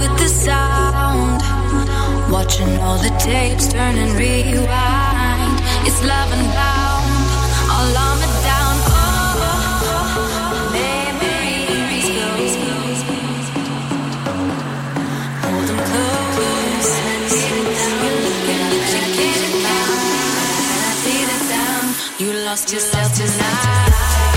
with the sound, watching all the tapes turn and rewind. It's love and bound, all armor down. Oh, memories close. Hold them close. You're looking at you getting down. I see the sound. You lost yourself tonight.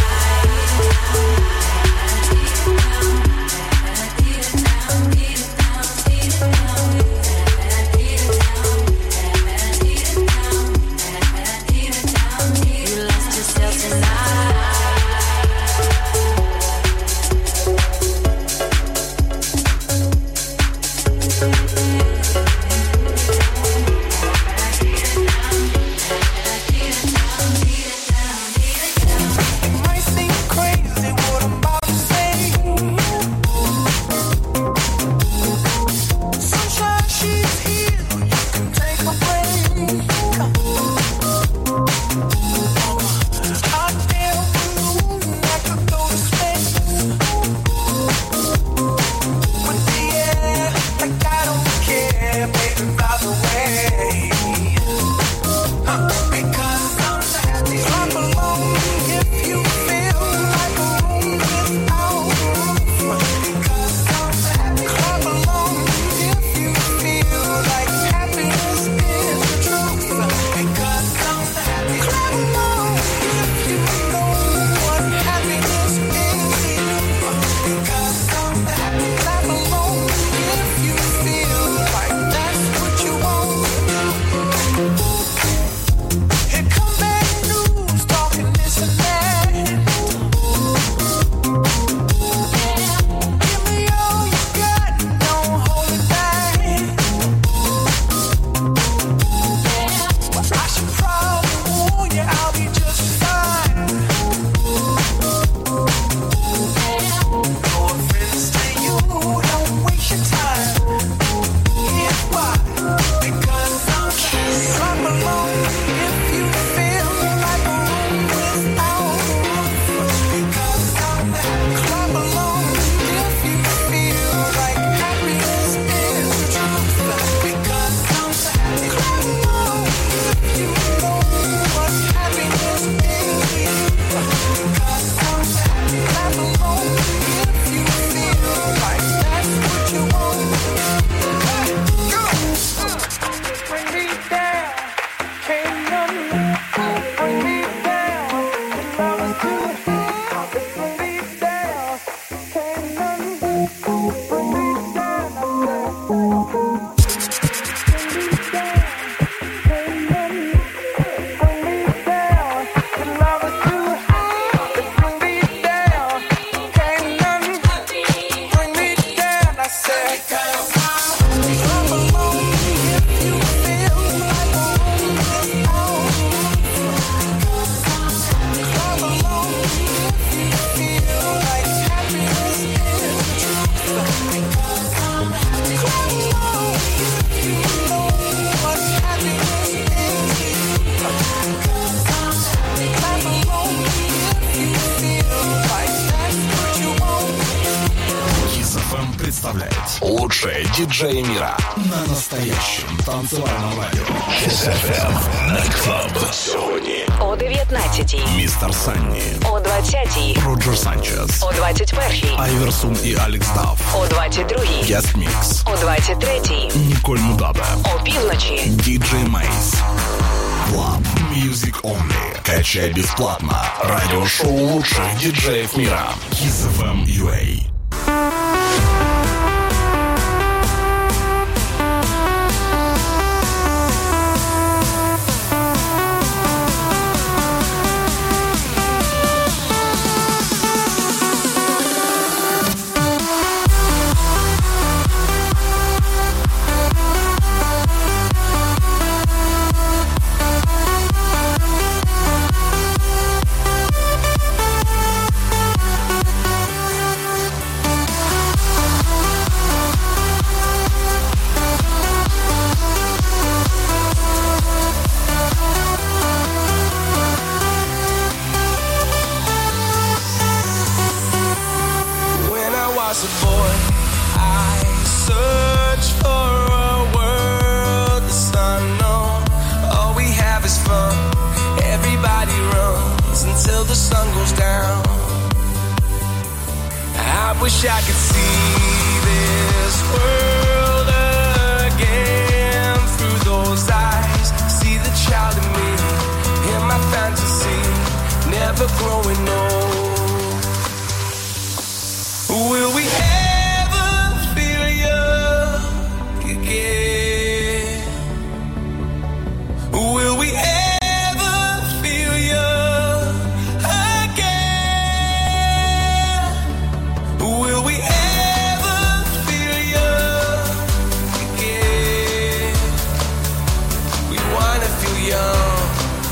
Лучшие диджеи мира на настоящем танцевальном радио. Kiss FM Night Club. Сьогодні о 19-й Містер Санні, о 20-й Роджер Санчес, о 21-й Айверсун і Алекс Даф, о 22-й Guest Mix, о 23-й Ніколь Мудабе, о півночі Диджей Мейс. Club Music Only. Качай бесплатно. Радиошоу лучших диджеев мира. Kiss FM UA. wish I could see this world again through those eyes. See the child in me, in my fantasy, never growing old. Will we ever feel young again? Will we ever feel young again? Will we ever feel young again? We wanna feel young.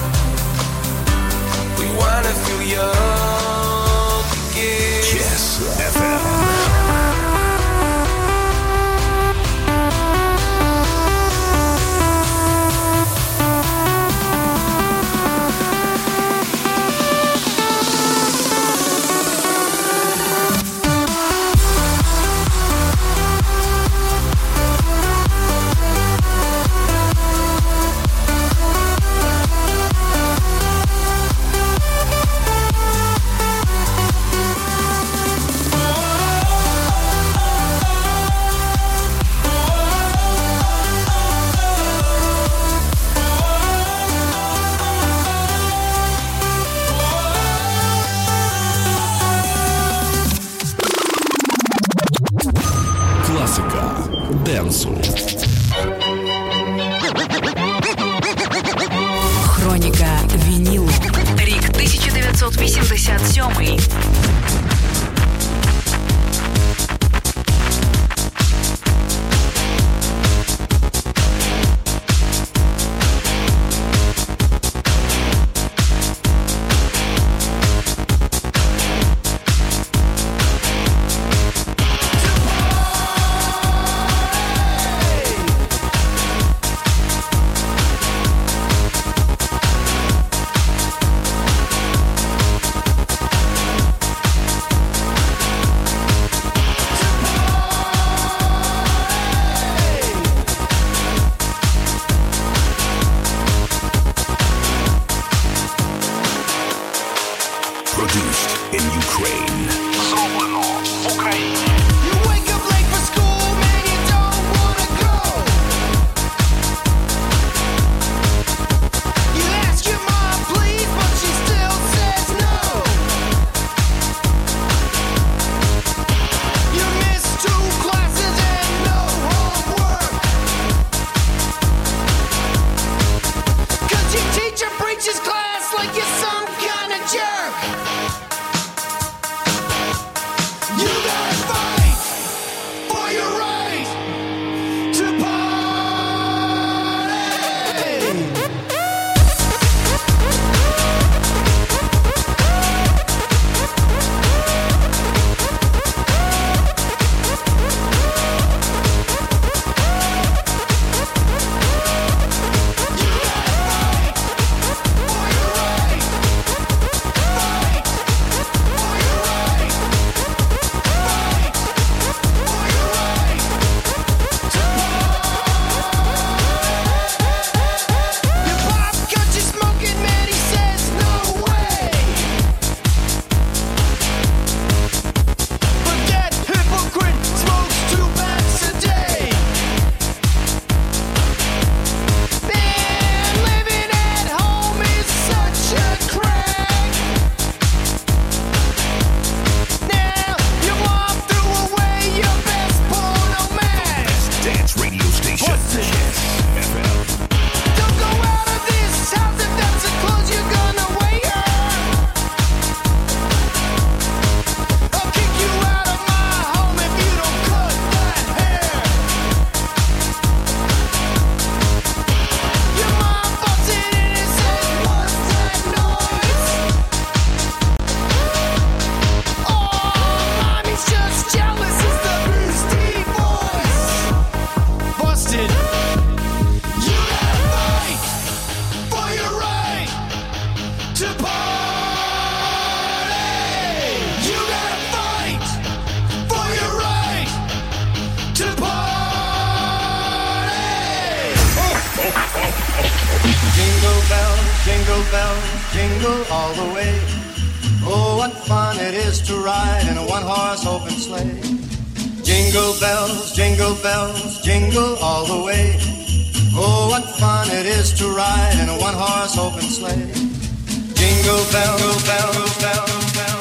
We wanna feel young again. Kiss FM. Классика, денсу. Хроніка вінілу. Рік 1987. Produced in Ukraine. Зроблено в Україні. You wake up late for school, man, you don't wanna go. You ask your mom, please, but she still says no. You miss 2 classes and no homework. 'Cause your teacher preaches class like you're some kind of jerk. You gotta fight for your right to party. You gotta fight for your right. Fight for your right. Fight for your right to party. Your pop got you smoking, man, he says no way. But that hypocrite smokes 2 packs a day. Man, living at home is such a crack. Now your mom threw away your best porno mag. Dance radio station. What's this? Kiss FM. Don't go out of this house if that's the clothes you're gonna wear. I'll kick you out of my home if you don't cut that hair. Your mom busts it in and says, "What's that noise?" Oh, mommy's just jealous. It's the Beastie Boys. Busted. You gotta fight for your right to party. You gotta fight for your right to party. Jingle bells, jingle all the way. Oh, what fun it is to ride in a one-horse open sleigh. Jingle bells, jingle all the way. Oh, what fun it is to ride in a one-horse open sleigh. Jingle bells, bells, bells, bells.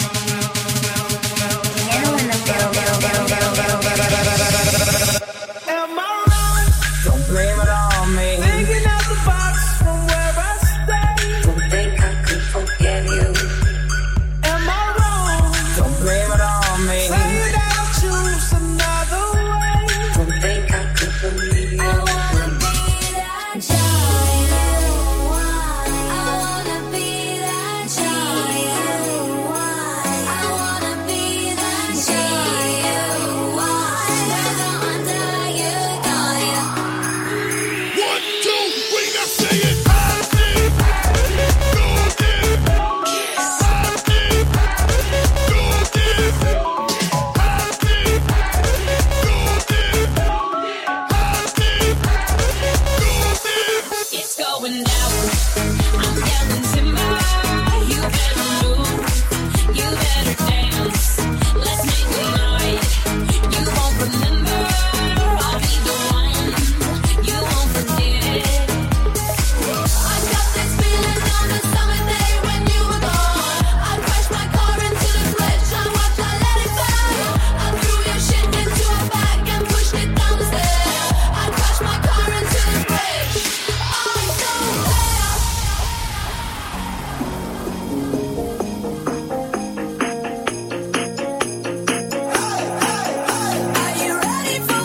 Am I wrong? Don't blame it on me. Thinking out the box from where I stay. Don't think I could forget you. Am I wrong? Don't blame it on me. Say that I'll choose another way. Don't think I could believe you. I wanna be that child. I wanna be that child. I wanna be that child. Whether under you, it's going down. I'm yelling timber. You better move. You better dance. Let's make a night. You won't remember. I'll be the one. You won't forget. I got this feeling on a summer day when you were gone. I crashed my car into the bridge. I watched, I let it burn. I threw your shit into a bag and pushed it down the stairs. I crashed my car into the bridge. I'm so glad. Are you ready for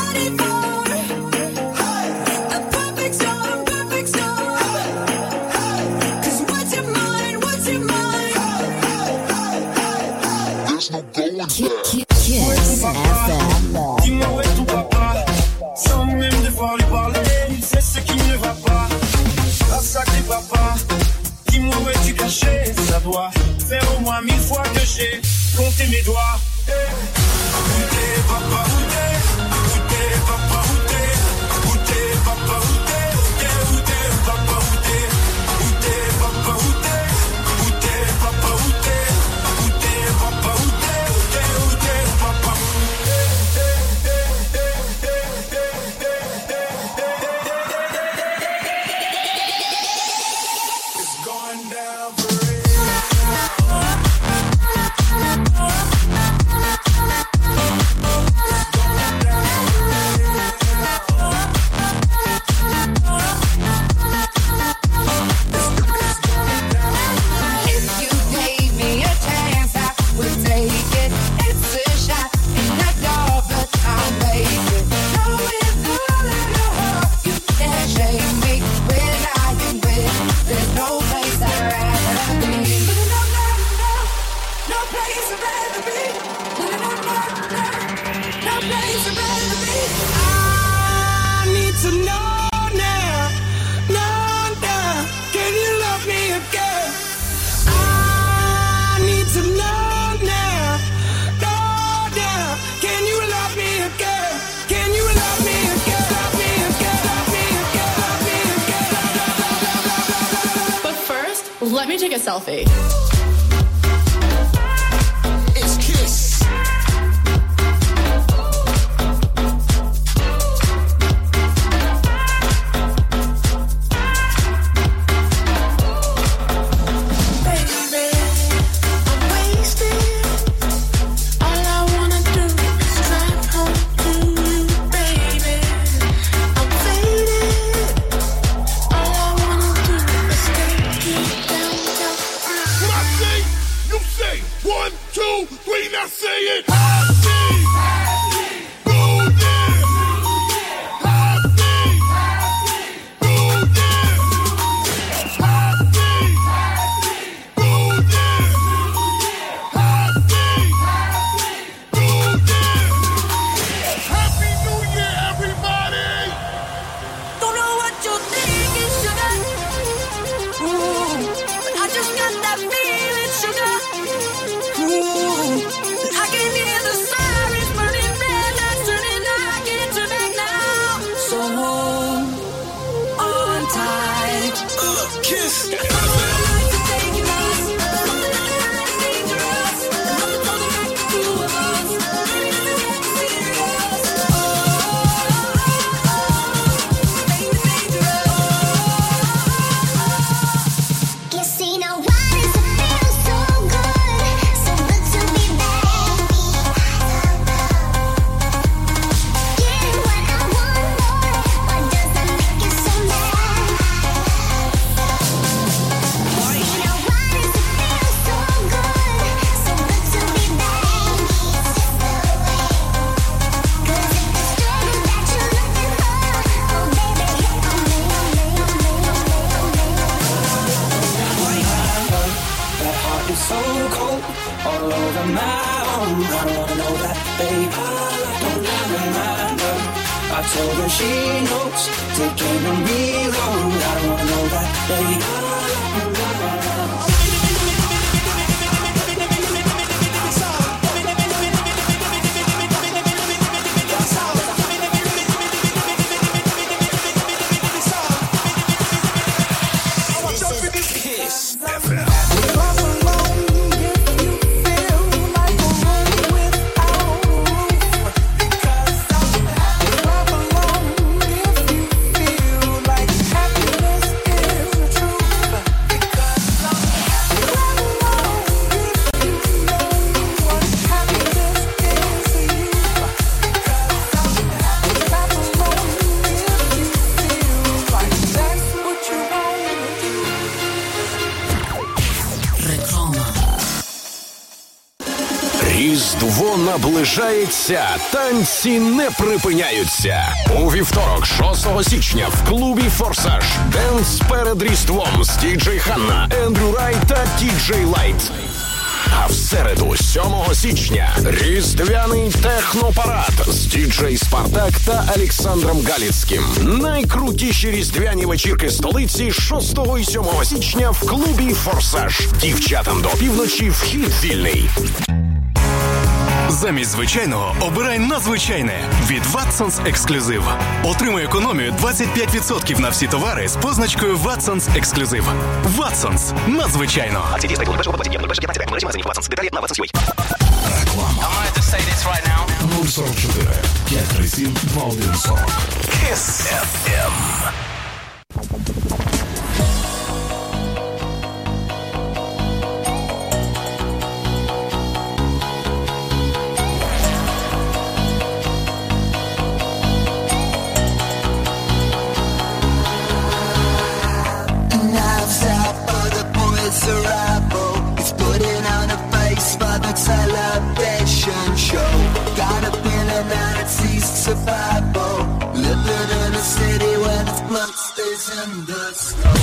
a perfect storm, perfect storm? 'Cause what's your mind, what's your mind? There's no going back. Kiss FM. Dis-moi où est ton papa, sans même devoir lui parler, il sait ce qui ne va pas. Ah sacré papa, dis-moi où es-tu caché, ça doit faire au moins 1000 fois que j'ai compté mes doigts. Où t'es papa, où t'es? Où t'es papa, où t'es? Où t'es papa, où t'es? Où t'es papa, où t'es? Où t'es papa, où t'es? Où t'es papa, où t'es? Où t'es papa, où t'es? Où t'es papa? It's going down for If you gave me a chance, I would take it. It's a shot in the dark, but I'll make it. Knowing all in your heart, you can't shame me when I am with. There's no place I'd rather be. No place I'd rather be. No place I'd rather be. I need to know now, can you love me again? I need to know now, can you love me again? Can you love me again? Love me again, love me again, love me again. But first, let me take a selfie. It's Kiss. Baby, I'm wasted. All I wanna do is drive home to you, baby. I'm faded. All I wanna do is take you down. on my own. I don't wanna know that, babe. All I don't remember. I told her she knows, taking me wrong. I don't wanna know that, babe. All I remember. Різдво наближається, танці не припиняються. У вівторок, 6 січня, в клубі «Форсаж» денс перед Різдвом з Діджей Ханна, Ендрю Рай та Діджей Лайт. А в середу, 7 січня, різдвяний технопарад з Діджей Спартак та Олександром Галіцьким. Найкрутіші різдвяні вечірки столиці 6 і 7 січня в клубі «Форсаж». Дівчатам до півночі вхід вільний. Замість звичайного обирай надзвичайне від Watsons Ексклюзив. Отримай економію 25% на всі товари з позначкою Watsons Ексклюзив. Watsons. Надзвичайно. Акції дії з 15 деталі на Watsons.ua. Реклама. 044 537 2140. Kiss FM. It's putting on a face for the television show. Got a feeling that it's easy survival. Living in a city where its blood stays in the snow.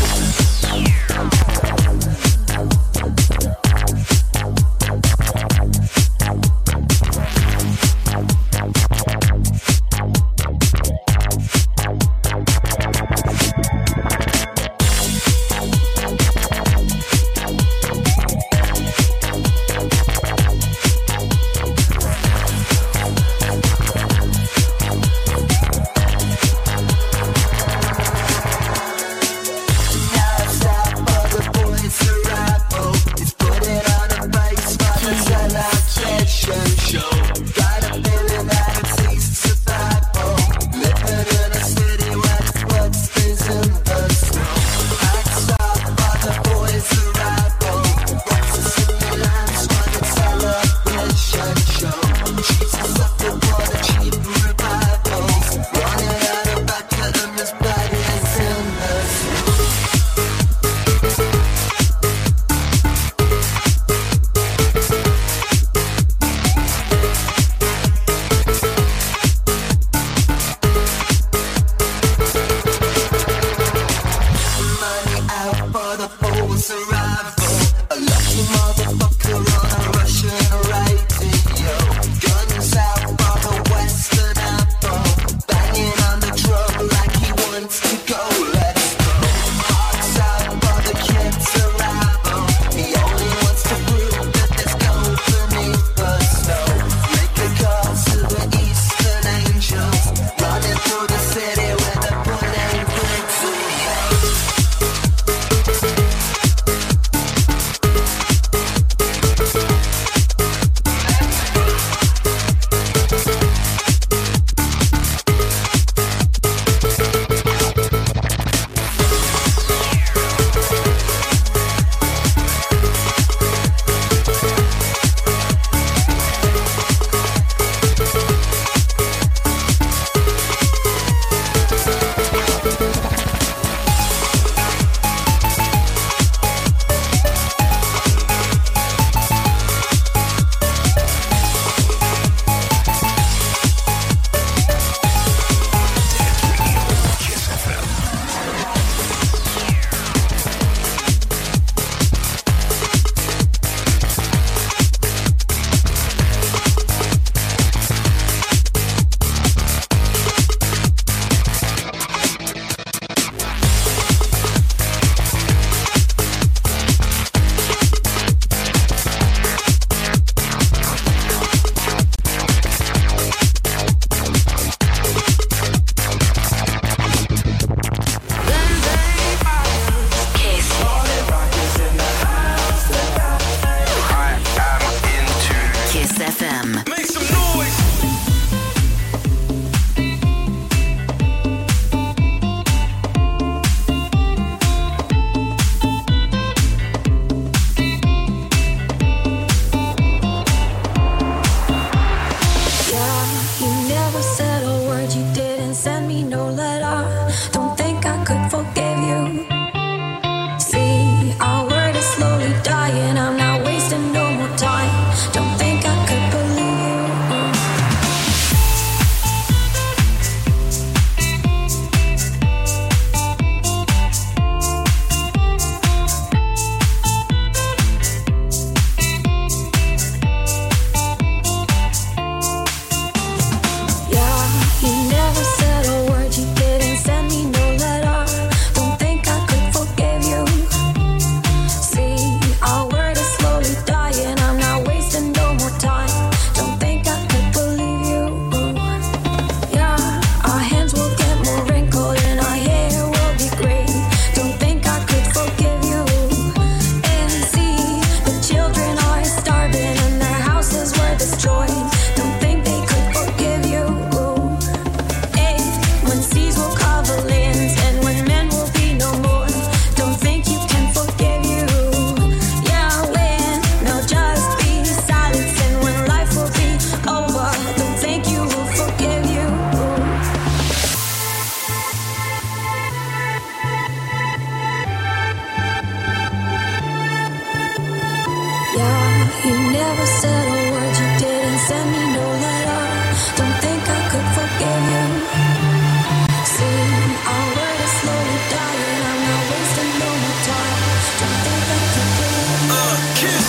you never said a word, you didn't send me no letter. Don't think I could forgive you. See, our word is slowly dying, I'm not wasting no more time. Don't think I could believe you. Kiss.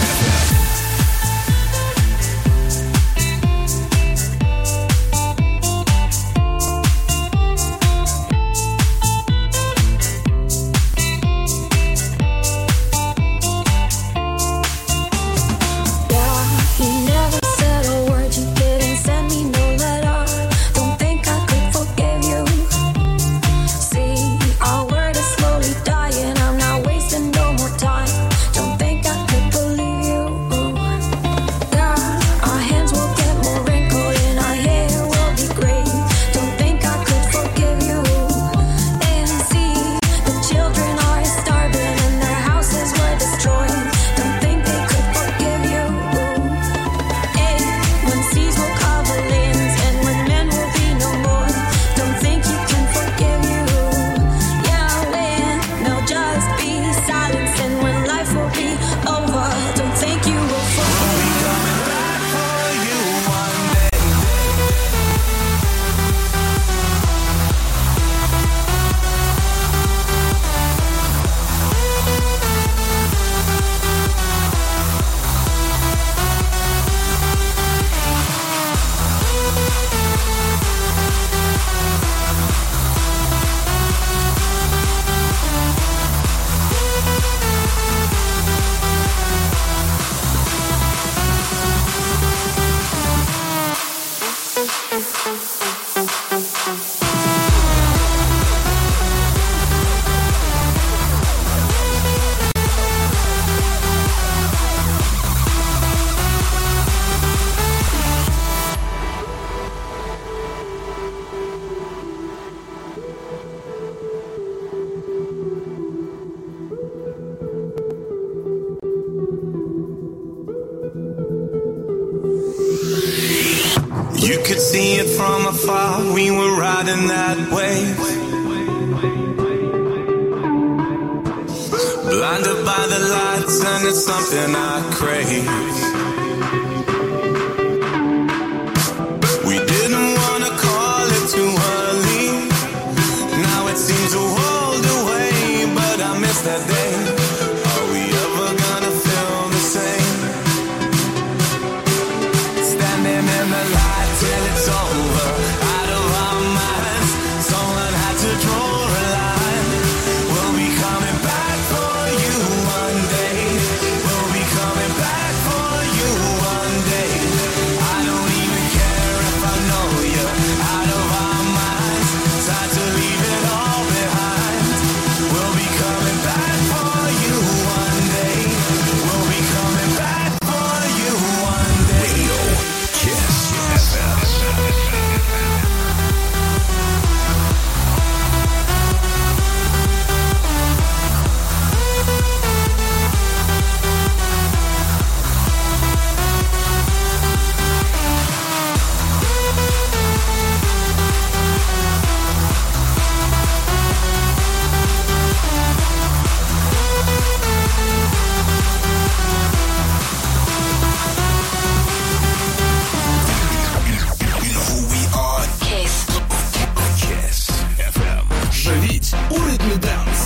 You could see it from afar, we were riding that wave. Blinded by the lights and it's something I crave. We didn't want to call it too early. Now it seems a world away, but I miss that day. Are we ever gonna feel the same? Standing in the light till it's over, out of our minds. Someone had to draw a line. We'll be coming back for you one day. We'll be coming back for you one day. I don't even care if I know you, out of our minds. Time to leave it all behind. We'll be coming back for you one day. We'll be coming back for you one day. Radio Kiss FM. Живіть у ритмі данс.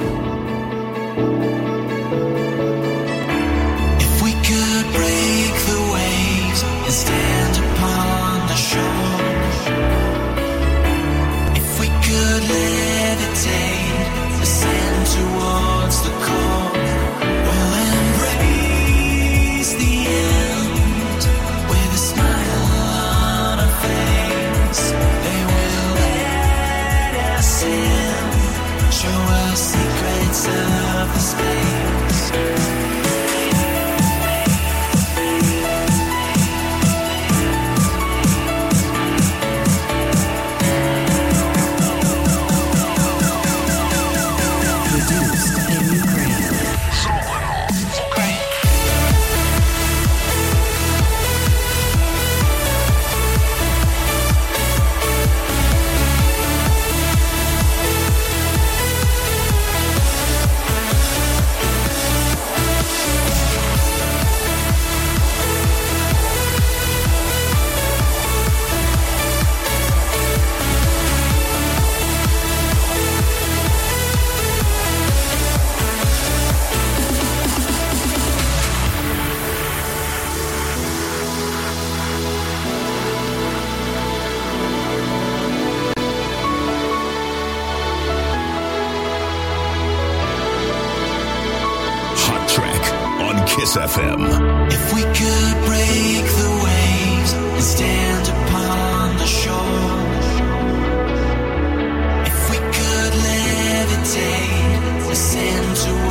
If we could break the waves and stand upon the shore, if we could levitate, ascend towards the core, we'll embrace the end with a smile on our face. They will let us in, show us secrets of the space. Produced in Ukraine. Kiss FM. If we could break the waves and stand upon the shore, if we could levitate, ascend to